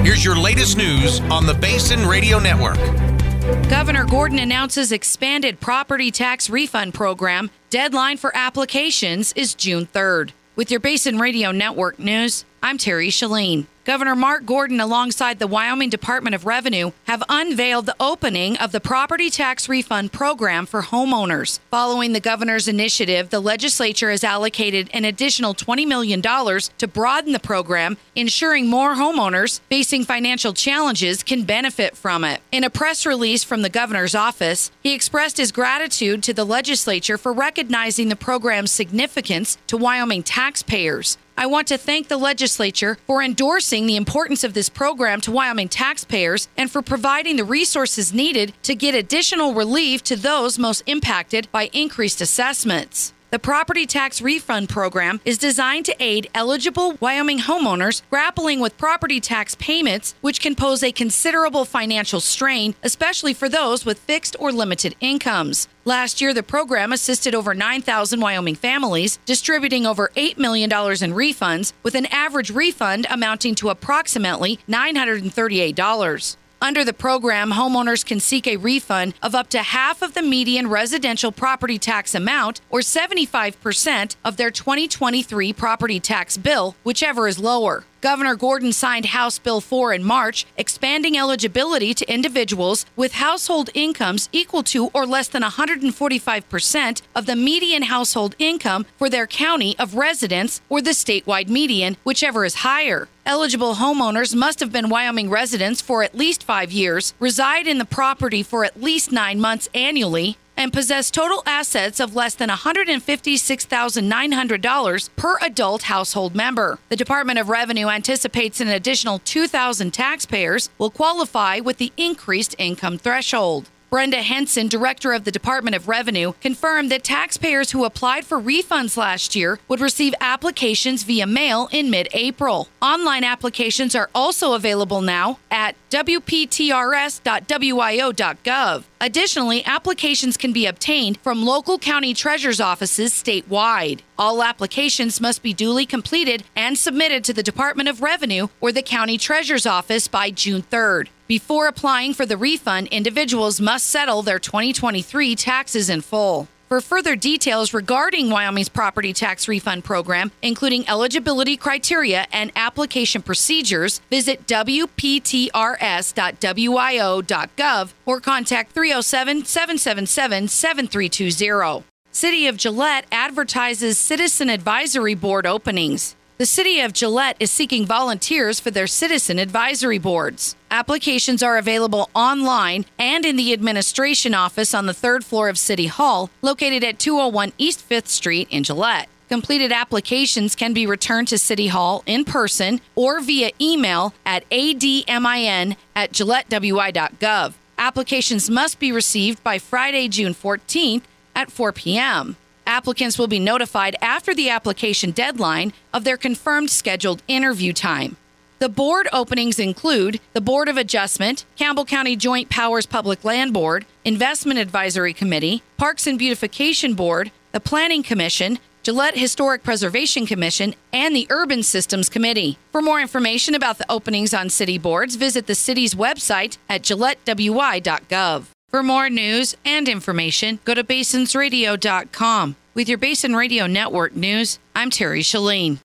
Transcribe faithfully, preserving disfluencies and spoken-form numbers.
Here's your latest news on the Basin Radio Network. Governor Gordon announces expanded property tax refund program. Deadline for applications is June third. With your Basin Radio Network news, I'm Terry Shalene. Governor Mark Gordon, alongside the Wyoming Department of Revenue, have unveiled the opening of the property tax refund program for homeowners. Following the governor's initiative, the legislature has allocated an additional twenty million dollars to broaden the program, ensuring more homeowners facing financial challenges can benefit from it. In a press release from the governor's office, he expressed his gratitude to the legislature for recognizing the program's significance to Wyoming taxpayers. I want to thank the legislature for endorsing the importance of this program to Wyoming taxpayers and for providing the resources needed to get additional relief to those most impacted by increased assessments. The property tax refund program is designed to aid eligible Wyoming homeowners grappling with property tax payments, which can pose a considerable financial strain, especially for those with fixed or limited incomes. Last year, the program assisted over nine thousand Wyoming families, distributing over eight million dollars in refunds, with an average refund amounting to approximately nine hundred thirty-eight dollars. Under the program, homeowners can seek a refund of up to half of the median residential property tax amount or seventy-five percent of their twenty twenty-three property tax bill, whichever is lower. Governor Gordon signed House Bill four in March, expanding eligibility to individuals with household incomes equal to or less than one hundred forty-five percent of the median household income for their county of residence or the statewide median, whichever is higher. Eligible homeowners must have been Wyoming residents for at least five years, reside in the property for at least nine months annually, and possess total assets of less than one hundred fifty-six thousand nine hundred dollars per adult household member. The Department of Revenue anticipates an additional two thousand taxpayers will qualify with the increased income threshold. Brenda Henson, director of the Department of Revenue, confirmed that taxpayers who applied for refunds last year would receive applications via mail in mid-April. Online applications are also available now at w p t r s dot w i o dot gov. Additionally, applications can be obtained from local county treasurer's offices statewide. All applications must be duly completed and submitted to the Department of Revenue or the county treasurer's office by June third. Before applying for the refund, individuals must settle their twenty twenty-three taxes in full. For further details regarding Wyoming's property tax refund program, including eligibility criteria and application procedures, visit w p t r s dot w i o dot gov or contact three oh seven, seven seven seven, seven three two zero. City of Gillette advertises Citizen Advisory Board openings. The City of Gillette is seeking volunteers for their citizen advisory boards. Applications are available online and in the administration office on the third floor of City Hall, located at two oh one East fifth Street in Gillette. Completed applications can be returned to City Hall in person or via email at admin at gillette w i dot gov. Applications must be received by Friday, June fourteenth at four p.m. Applicants will be notified after the application deadline of their confirmed scheduled interview time. The board openings include the Board of Adjustment, Campbell County Joint Powers Public Land Board, Investment Advisory Committee, Parks and Beautification Board, the Planning Commission, Gillette Historic Preservation Commission, and the Urban Systems Committee. For more information about the openings on city boards, visit the city's website at gillette w i dot gov. For more news and information, go to basins radio dot com. With your Basin Radio Network news, I'm Terry Shalene.